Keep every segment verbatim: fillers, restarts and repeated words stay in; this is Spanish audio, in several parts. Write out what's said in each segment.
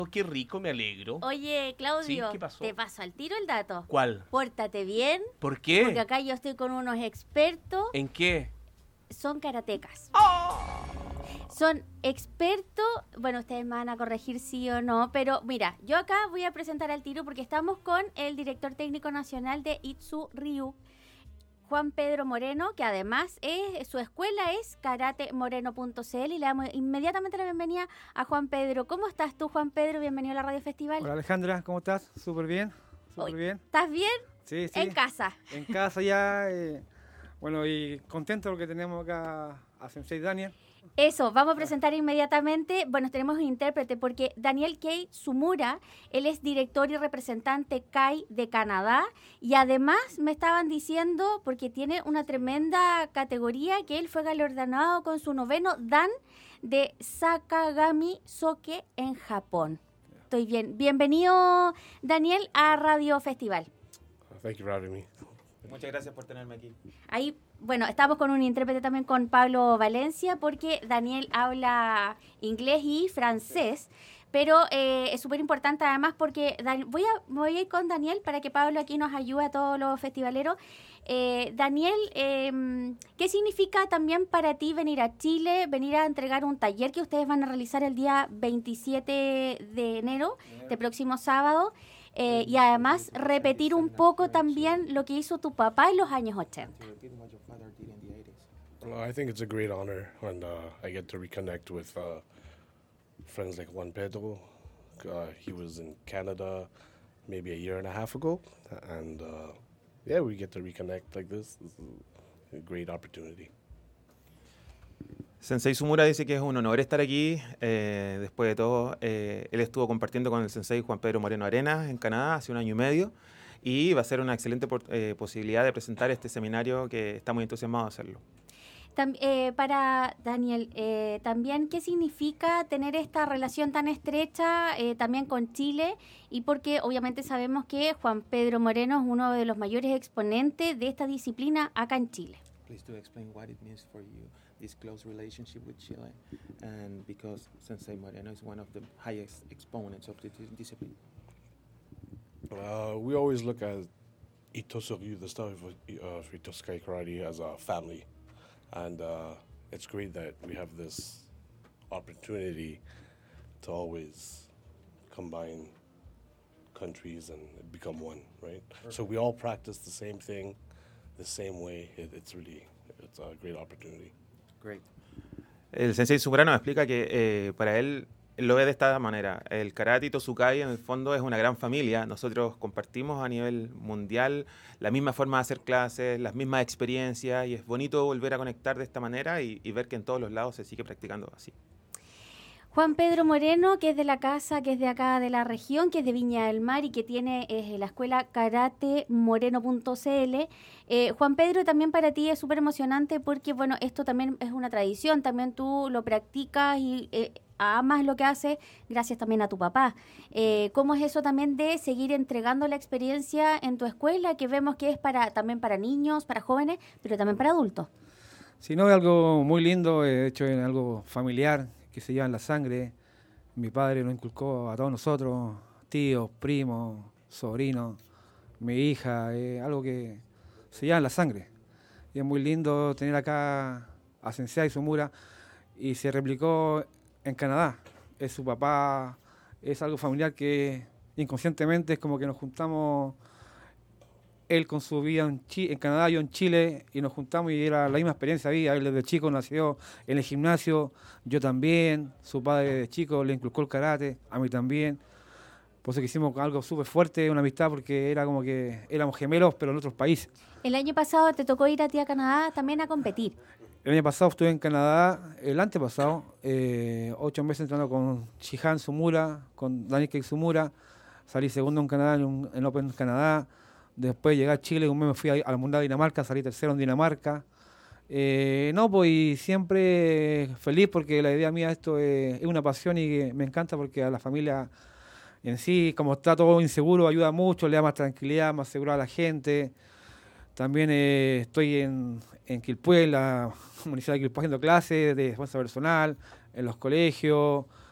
Oh, qué rico, me alegro. Oye, Claudio, Sí, ¿qué pasó? te paso al tiro el dato. ¿Cuál? Pórtate bien, ¿Por porque qué? acá yo estoy con unos expertos, ¿En qué? son karatecas. ¡Oh! Son expertos, bueno, ustedes me van a corregir sí o no, pero mira, yo acá voy a presentar al tiro porque estamos con el director técnico nacional de Itsu Ryu, Juan Pedro Moreno, que además es, su escuela es karate moreno punto c l, y le damos inmediatamente la bienvenida a Juan Pedro. ¿Cómo estás tú, Juan Pedro? Bienvenido a la Radio Festival. Hola Alejandra, ¿cómo estás? Súper bien, súper bien. ¿Estás bien? Sí, sí. En casa. En casa ya, eh, bueno, y contento porque tenemos acá a Sensei Daniel. Eso, vamos a presentar inmediatamente, bueno, tenemos un intérprete porque Daniel Kei Sumura, él es director y representante K A I de Canadá, y además me estaban diciendo, porque tiene una tremenda categoría, que él fue galardonado con su noveno Dan de Sakagami Soke en Japón. Estoy bien. Bienvenido, Daniel, a Radio Festival. Thank you for having me. Muchas gracias por tenerme aquí. Ahí, bueno, estamos con un intérprete también, con Pablo Valencia, porque Daniel habla inglés y francés, pero eh, es súper importante además porque Dan- voy, a, voy a ir con Daniel para que Pablo aquí nos ayude a todos los festivaleros. Eh, Daniel, eh, ¿qué significa también para ti venir a Chile, venir a entregar un taller que ustedes van a realizar el día veintisiete de enero, de próximo sábado? Eh, y además repetir un poco también lo que hizo tu papá en los años ochenta. Well, I think it's a great honor when uh, I get to reconnect with uh, friends like Juan Pedro. Uh, he was in Canada maybe a year and a half ago, and uh, yeah, we get to reconnect like this. This is a great opportunity. Sensei Sumura dice que es un honor estar aquí. Eh, después de todo, eh, él estuvo compartiendo con el sensei Juan Pedro Moreno Arenas en Canadá hace un año y medio, y va a ser una excelente por, eh, posibilidad de presentar este seminario que está muy entusiasmado de hacerlo. Tam- eh, para Daniel, eh, también, ¿qué significa tener esta relación tan estrecha eh, también con Chile? Y porque obviamente sabemos que Juan Pedro Moreno es uno de los mayores exponentes de esta disciplina acá en Chile. Please to explain what it means for you, this close relationship with Chile, and because Sensei Moreno is one of the highest exponents of the dis- discipline. Uh, we always look at Itosu-ryu, the stuff of uh, Itosukai Karate, as a family. And uh, it's great that we have this opportunity to always combine countries and become one, right? Perfect. So we all practice the same thing, the same way. It, it's really, it's a great opportunity. Great. El sensei Sumura nos explica que eh, para él, él lo ve de esta manera. El karate Itosukai en el fondo es una gran familia. Nosotros compartimos a nivel mundial la misma forma de hacer clases, las mismas experiencias, y es bonito volver a conectar de esta manera y, y ver que en todos los lados se sigue practicando así. Juan Pedro Moreno, que es de la casa, que es de acá de la región, que es de Viña del Mar y que tiene eh, la escuela karate moreno punto c l. Eh, Juan Pedro, también para ti es súper emocionante porque, bueno, esto también es una tradición, también tú lo practicas y eh, amas lo que haces gracias también a tu papá. Eh, ¿Cómo es eso también de seguir entregando la experiencia en tu escuela, que vemos que es para también para niños, para jóvenes, pero también para adultos? Si no, es algo muy lindo, de hecho es algo familiar que se lleva en la sangre. Mi padre nos inculcó a todos nosotros, tíos, primos, sobrinos, mi hija, es algo que se lleva en la sangre. Y es muy lindo tener acá a Sensei Sumura, y se replicó en Canadá. Es su papá, es algo familiar que inconscientemente es como que nos juntamos, él con su vida en, Chi- en Canadá, yo en Chile, y nos juntamos y era la misma experiencia de vida. Él desde chico nació en el gimnasio, yo también, su padre de chico le inculcó el karate, a mí también. Por eso que hicimos algo súper fuerte, una amistad, porque era como que éramos gemelos, pero en otros países. El año pasado te tocó ir a ti a Canadá también a competir. El año pasado estuve en Canadá, el antepasado, eh, ocho meses entrenando con Shihan Sumura, con Daniel Kei Sumura. Salí segundo en Canadá, en, un, en Open Canadá. Después llegué a Chile, un mes me fui a, al Mundial de Dinamarca, salí tercero en Dinamarca. Eh, no, pues y siempre feliz porque la idea mía esto es, es una pasión y que me encanta porque a la familia en sí, como está todo inseguro, ayuda mucho, le da más tranquilidad, más seguridad a la gente. También eh, estoy en, en Quilpué, la Municipalidad de Quilpué, haciendo clases de defensa personal, en los colegios,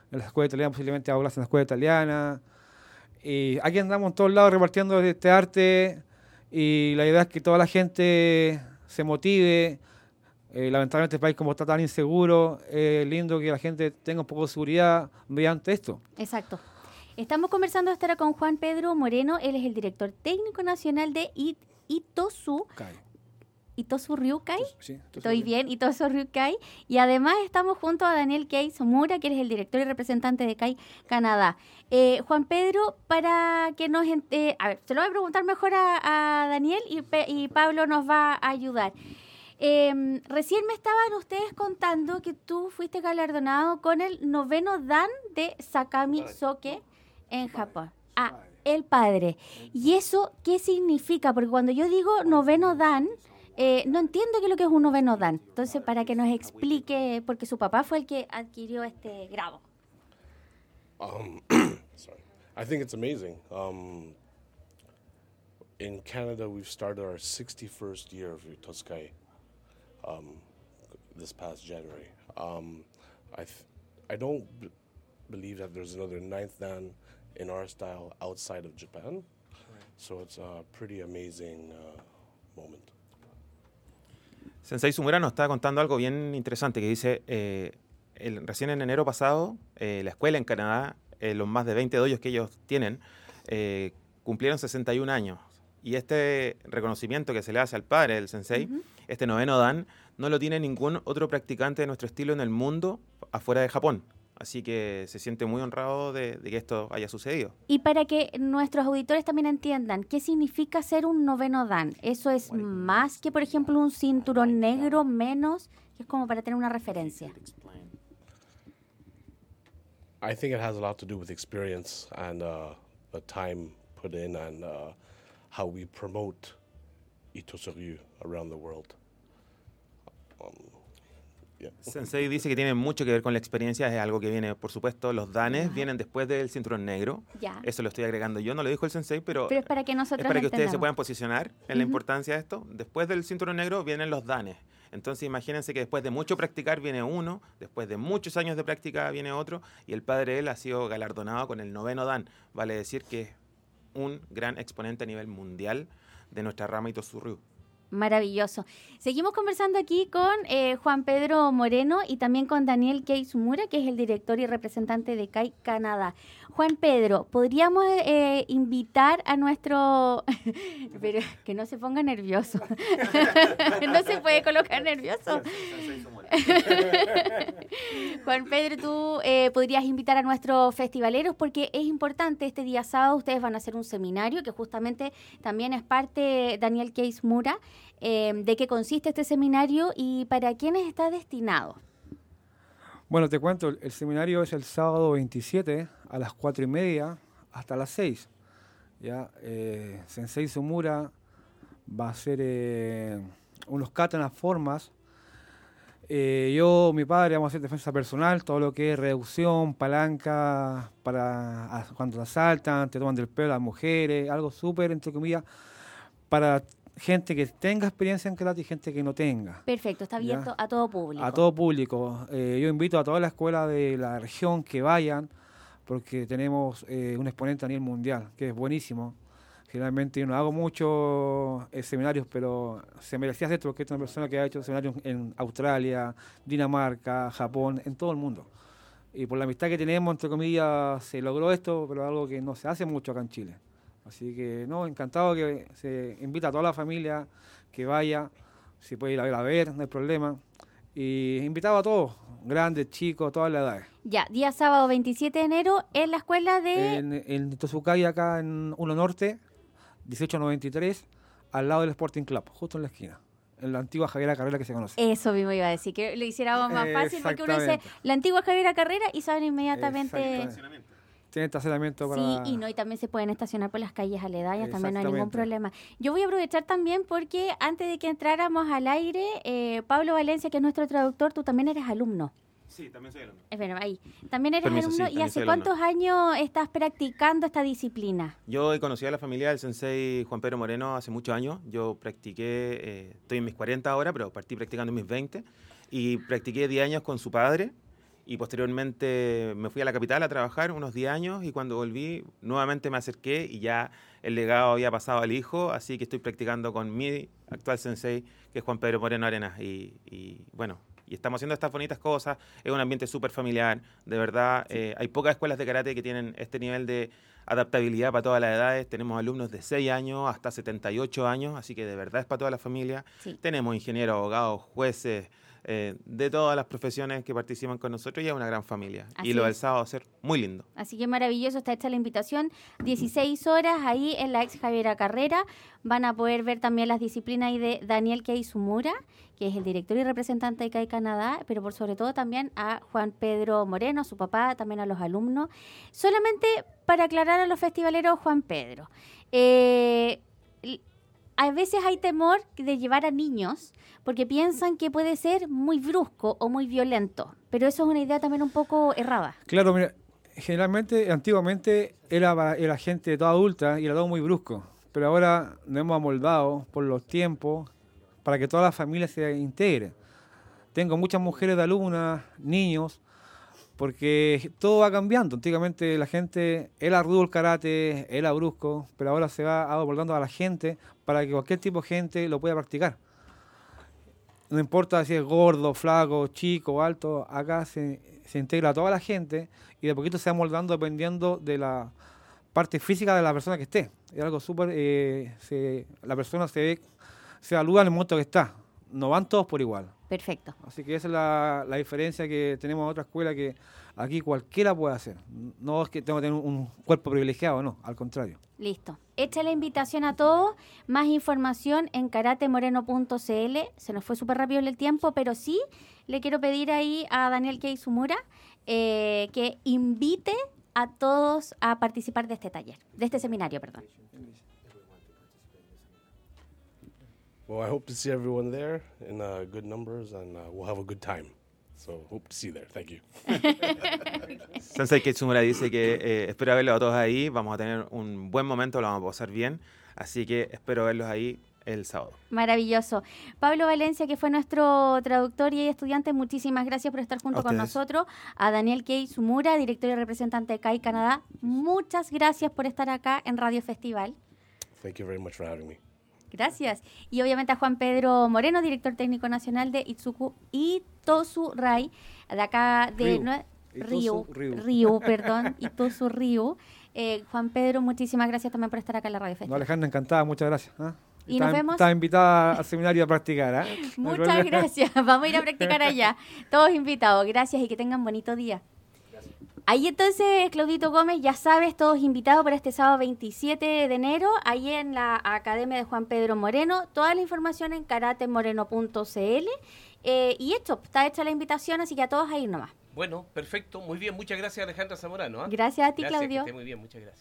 en la escuela italiana, posiblemente hago clases en la escuela italiana. Y aquí andamos en todos lados repartiendo este arte y la idea es que toda la gente se motive. Eh, lamentablemente el país como está tan inseguro, es lindo que la gente tenga un poco de seguridad mediante esto. Exacto. Estamos conversando hasta ahora con Juan Pedro Moreno, él es el director técnico nacional de It- Itosu. Kai. Itosu Ryukai. Sí, entonces, Estoy bien, Itosu Ryukai. Y además estamos junto a Daniel Kei Somura, que eres el director y representante de Kai Canadá. Eh, Juan Pedro, para que nos... ent- eh, a ver, se lo voy a preguntar mejor a, a Daniel y, Pe- y Pablo nos va a ayudar. Eh, recién me estaban ustedes contando que tú fuiste galardonado con el noveno Dan de Sakami Soke en Japón. Ah, el padre. ¿Y eso qué significa? Porque cuando yo digo noveno Dan... Eh, no entiendo qué es lo que es un noveno Dan. Entonces, para que nos explique, porque su papá fue el que adquirió este grado. Um, sorry. I think it's amazing. Um, in Canada, we've started our sixty-first year of Toskai um, this past January. Um, I, th- I don't b- believe that there's another ninth Dan in our style outside of Japan. So it's a pretty amazing uh, moment. Sensei Sumura nos estaba contando algo bien interesante que dice, eh, el, recién en enero pasado, eh, la escuela en Canadá, eh, los más de veinte doyos que ellos tienen, eh, cumplieron sesenta y un años. Y este reconocimiento que se le hace al padre del sensei, uh-huh. este noveno Dan, no lo tiene ningún otro practicante de nuestro estilo en el mundo afuera de Japón. Así que se siente muy honrado de, de que esto haya sucedido. Y para que nuestros auditores también entiendan, ¿qué significa ser un noveno Dan? ¿Eso es más que, por ejemplo, un cinturón negro, menos? Es como para tener una referencia. I think it has a lot to do with experience and uh, the time put in and uh, how we promote Itosu-ryu around the world. Um, Yeah. Sensei dice que tiene mucho que ver con la experiencia, es algo que viene, por supuesto, los danes uh-huh. vienen después del cinturón negro. Ya. Eso lo estoy agregando yo, no lo dijo el sensei, pero, pero es para que nosotros es para que entendamos. ustedes se puedan posicionar en uh-huh. la importancia de esto. Después del cinturón negro vienen los danes. Entonces imagínense que después de mucho practicar viene uno, después de muchos años de práctica viene otro, y el padre de él ha sido galardonado con el noveno Dan. Vale decir que es un gran exponente a nivel mundial de nuestra rama Itosu-ryu. Maravilloso. Seguimos conversando aquí con eh, Juan Pedro Moreno y también con Daniel Kei Sumura, que es el director y representante de Kai Canadá. Juan Pedro, ¿podríamos eh, invitar a nuestro... Pero que no se ponga nervioso. No se puede colocar nervioso. Juan Pedro, tú eh, podrías invitar a nuestros festivaleros porque es importante, este día sábado ustedes van a hacer un seminario que justamente también es parte Daniel Kei Sumura. Eh, ¿De qué consiste este seminario y para quiénes está destinado? Bueno, te cuento, el seminario es el sábado veintisiete a las cuatro y media hasta las seis. ¿Ya? Eh, Sensei Sumura va a hacer eh, unos katanas formas. Eh, yo, mi padre, vamos a hacer defensa personal, todo lo que es reducción, palanca, para a, cuando te asaltan, te toman del pelo a las mujeres, algo súper, entre comillas, para gente que tenga experiencia en karate y gente que no tenga. Perfecto, está abierto ¿ya? A todo público. A todo público. Eh, yo invito a todas las escuelas de la región que vayan, porque tenemos eh, un exponente a nivel mundial, que es buenísimo. Generalmente yo no hago muchos eh, seminarios, pero se merecía hacer esto porque es una persona que ha hecho seminarios en Australia, Dinamarca, Japón, en todo el mundo. Y por la amistad que tenemos, entre comillas, se logró esto, pero algo que no se hace mucho acá en Chile. Así que, no, encantado que se invita a toda la familia que vaya, si puede ir a ver, a ver, no hay problema. Y invitado a todos, grandes, chicos, todas las edades. Ya, día sábado veintisiete de enero en la escuela de... En, en Tosukai, acá en Uno Norte, dieciocho noventa y tres, al lado del Sporting Club, justo en la esquina. En la antigua Javiera Carrera que se conoce. Eso mismo iba a decir, que lo hiciéramos más fácil porque uno dice la antigua Javiera Carrera y saben inmediatamente... Tiene estacionamiento para... Sí, y no y también se pueden estacionar por las calles aledañas, también no hay ningún problema. Yo voy a aprovechar también porque antes de que entráramos al aire, eh, Pablo Valencia, que es nuestro traductor, tú también eres alumno. Sí, también soy alumno. Eh, bueno, ahí. También eres Permiso, alumno. sí, ¿Y hace alumno. cuántos años estás practicando esta disciplina? Yo he conocido a la familia del sensei Juan Pedro Moreno hace muchos años. Yo practiqué, eh, estoy en mis cuarenta ahora, pero partí practicando en mis veinte. Y practiqué diez años con su padre. y posteriormente me fui a la capital a trabajar unos diez años y cuando volví nuevamente me acerqué y ya el legado había pasado al hijo, así que estoy practicando con mi actual sensei, que es Juan Pedro Moreno Arenas. Y, y bueno, y estamos haciendo estas bonitas cosas, es un ambiente súper familiar, de verdad. Eh, hay pocas escuelas de karate que tienen este nivel de adaptabilidad para todas las edades. Tenemos alumnos de seis años hasta setenta y ocho años, así que de verdad es para toda la familia. Sí. Tenemos ingenieros, abogados, jueces, eh, de todas las profesiones que participan con nosotros y es una gran familia. Así y lo es. del sábado va a ser muy lindo. Así que maravilloso, está hecha la invitación. dieciséis horas ahí en la ex Javiera Carrera. Van a poder ver también las disciplinas ahí de Daniel Kei Sumura, que es el director y representante de K A I Canadá, pero por sobre todo también a Juan Pedro Moreno, a su papá, también a los alumnos. Solamente para aclarar a los festivaleros, Juan Pedro, eh, a veces hay temor de llevar a niños porque piensan que puede ser muy brusco o muy violento, pero eso es una idea también un poco errada. Claro, mira, generalmente, antiguamente era, era gente toda adulta y era todo muy brusco, pero ahora nos hemos amoldado por los tiempos para que toda la familia se integre. Tengo muchas mujeres de alumnas, niños, porque todo va cambiando. Antiguamente la gente era rudo el karate, era brusco, pero ahora se va abordando a la gente para que cualquier tipo de gente lo pueda practicar. No importa si es gordo, flaco, chico, alto, acá se, se integra a toda la gente y de poquito se va moldando dependiendo de la parte física de la persona que esté. Es algo súper... Eh, se- la persona se ve, se evalúa en el momento que está. No van todos por igual. Perfecto. Así que esa es la, la diferencia que tenemos en otra escuela, que aquí cualquiera puede hacer. No es que tengo que tener un, un cuerpo privilegiado, no, al contrario. Listo. Hecha la invitación a todos. Más información en karatemoreno punto c l. Se nos fue súper rápido el tiempo, pero sí le quiero pedir ahí a Daniel Kei Sumura eh, que invite a todos a participar de este taller, de este seminario, perdón. Well, I hope to see everyone there in uh, good numbers, and uh, we'll have a good time. So hope to see you there. Thank you. Sensei Keitsumura dice que eh, espero verlos a todos ahí, vamos a tener un buen momento, lo vamos a pasar bien, así que espero verlos ahí el sábado. Maravilloso. Pablo Valencia, que fue nuestro traductor y estudiante, muchísimas gracias por estar junto A con ustedes. nosotros. A Daniel Kei Sumura, director y representante de K A I Canadá, muchas gracias por estar acá en Radio Festival. Thank you very much for having me. Gracias. Y obviamente a Juan Pedro Moreno, director técnico nacional de Itsuku Itosu Rai, de acá de Ryu. Nue- Itosu Ryu, Ryu. Ryu, perdón, Itosu Ryu. Eh, Juan Pedro, muchísimas gracias también por estar acá en la Radio No, Festival. Alejandra, encantada, muchas gracias. ¿ah? Y Estaba- nos vemos. Estaba invitada al seminario a practicar. ¿ah? No hay Muchas problema. gracias. Vamos a ir a practicar allá. Todos invitados. Gracias y que tengan bonito día. Ahí entonces, Claudito Gómez, ya sabes, todos invitados para este sábado veintisiete de enero, ahí en la Academia de Juan Pedro Moreno. Toda la información en karatemoreno punto c l. Eh, y esto, está hecha la invitación, así que a todos a ir nomás. Bueno, perfecto, muy bien. Muchas gracias, Alejandra Zamorano. ¿ah? Gracias a ti, Gracias, que Claudio. esté muy bien, muchas gracias.